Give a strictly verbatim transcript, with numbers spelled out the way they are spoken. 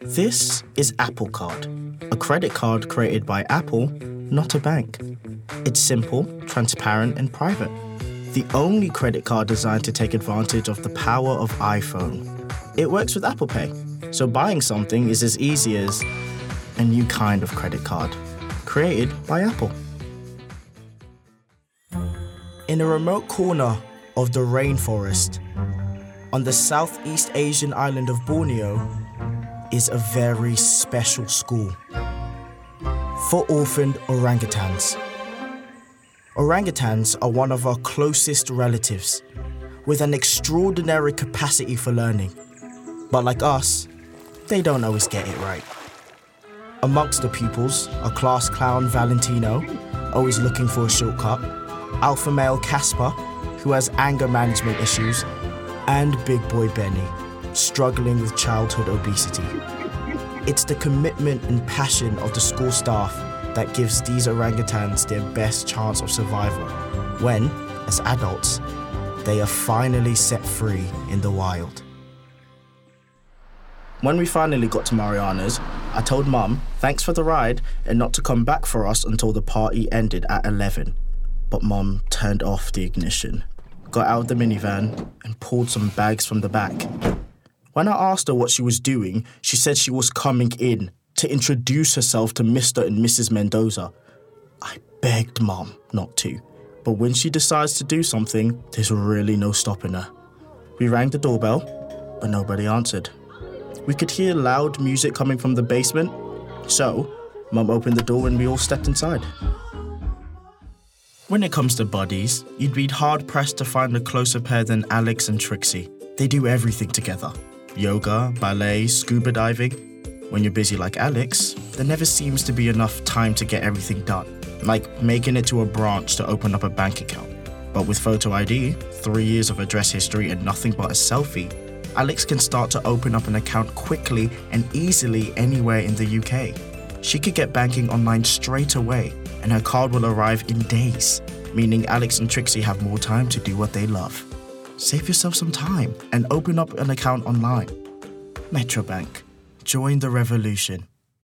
This is Apple Card, a credit card created by Apple, not a bank. It's simple, transparent, and private. The only credit card designed to take advantage of the power of iPhone. It works with Apple Pay, so buying something is as easy as a new kind of credit card, created by Apple. In a remote corner of the rainforest, on the Southeast Asian island of Borneo, is a very special school for orphaned orangutans. Orangutans are one of our closest relatives, with an extraordinary capacity for learning. But like us, they don't always get it right. Amongst the pupils are class clown Valentino, always looking for a shortcut, alpha male Casper, who has anger management issues, and big boy Benny, struggling with childhood obesity. It's the commitment and passion of the school staff that gives these orangutans their best chance of survival when, as adults, they are finally set free in the wild. When we finally got to Mariana's, I told Mum thanks for the ride and not to come back for us until the party ended at eleven. But Mum turned off the ignition, got out of the minivan and pulled some bags from the back. When I asked her what she was doing, she said she was coming in to introduce herself to Mister and Missus Mendoza. I begged Mum not to, but when she decides to do something, there's really no stopping her. We rang the doorbell, but nobody answered. We could hear loud music coming from the basement, so Mum opened the door and we all stepped inside. When it comes to buddies, you'd be hard-pressed to find a closer pair than Alex and Trixie. They do everything together. Yoga, ballet, scuba diving. When you're busy like Alex, there never seems to be enough time to get everything done, like making it to a branch to open up a bank account. But with Photo I D, three years of address history and nothing but a selfie, Alex can start to open up an account quickly and easily anywhere in the U K. She could get banking online straight away, and her card will arrive in days, meaning Alex and Trixie have more time to do what they love. Save yourself some time and open up an account online. Metrobank. Join the revolution.